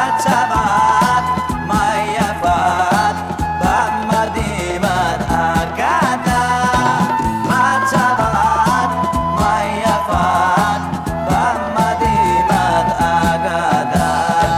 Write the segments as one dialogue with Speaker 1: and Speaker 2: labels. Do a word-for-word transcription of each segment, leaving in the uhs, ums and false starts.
Speaker 1: צבעת, מה יפת, במדהימת אגדה. מה צבעת, מה יפת, במדהימת אגדה.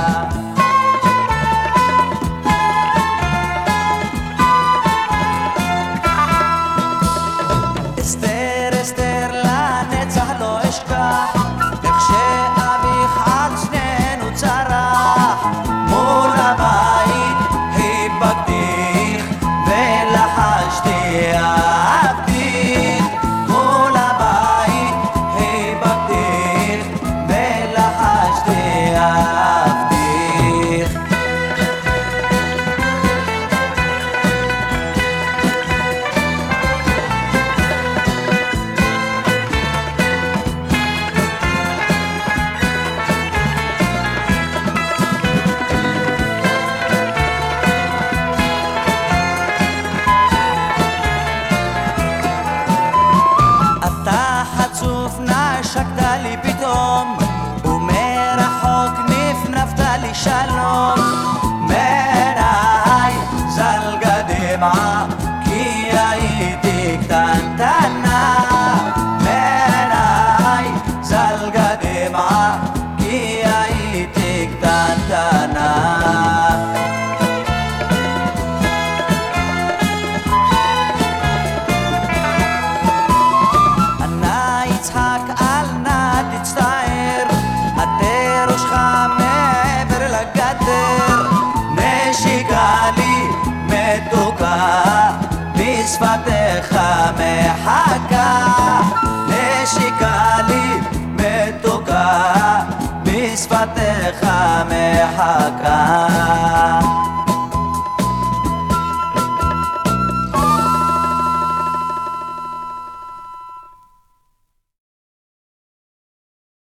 Speaker 1: אסתר, אסתר, לנצח לא אשכח איך שאביך על שנינו צרח. מול הבית היפקתיך ולחשתי אהבתיך. מול הבית היפקתיך ולחשתי אהבתיך. אתה חצוף נשקת לי פתאום, ומרחוק נפנפת לי שלום. מעיניי זלגה דמעה כי הייתי קטנטנה. מעיניי זלגה דמעה כי הייתי קטנטנה. יצחק אל נא תצטער, הטר ראשך מעבר לגדר. נשיקה לי מתוקה, בשפתיך מחכה. נשיקה לי מתוקה, בשפתיך מחכה.